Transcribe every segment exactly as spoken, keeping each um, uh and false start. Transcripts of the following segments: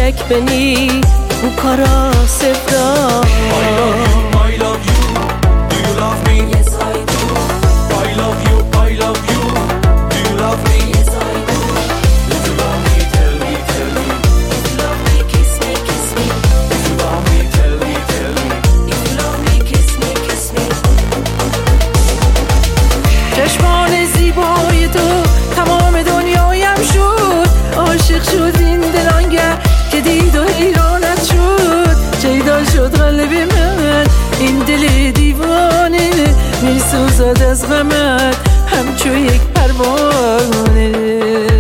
یک بنی او کارا سفرا. I love you, I love you. Do you love me? Yes I do. I love you, I love you. Do you love me? Yes I do. If you love me, tell me, tell me. If you love me, kiss me, kiss me. If you love me, tell me, tell me. If you love me, kiss me, kiss me. چشمان زیبای تو تمام دنیایم شد، عاشق شد این دلانگه که دید و حیرانت شد. جیدا شد قلب من این دل دیوانه، میسوزد از غمت همچو یک پروانه.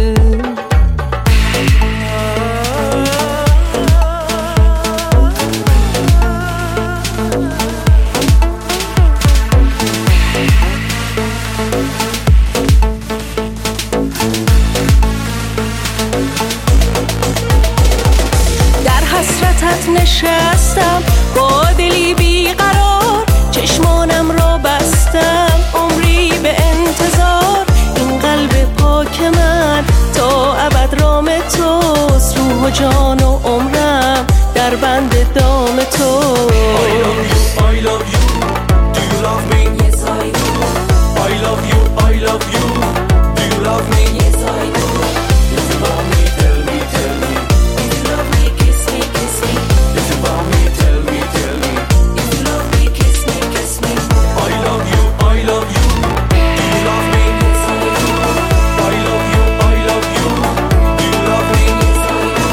حسرتت نشستم با دلی بیقرار، چشمانم را بستم عمری به انتظار. این قلب پاک من تا ابد رام توست، روح و جان و عمرم در بند دام تو. I love you, I love you. Do you love me? Yes I do. I love you, I love you. Do you love me? Yes I do. If you love me, tell me, tell me. If you love me, kiss me, kiss me. If you love me, tell me, tell me. If you love me, kiss me, kiss me. I love you, I love you. Do you love me? Yes I do. I love you, I love you. Do you love me? Yes I do.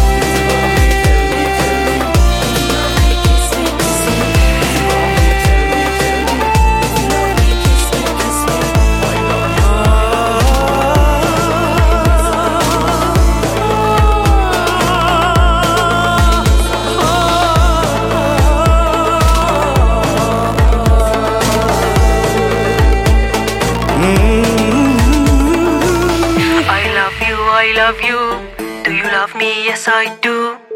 If you love me, tell me, tell me. If you love me, kiss me, kiss me. If you love me, tell me, tell me. If you love me, kiss me, kiss me. I love you. I love you, I love you. Do you love me? Yes I do.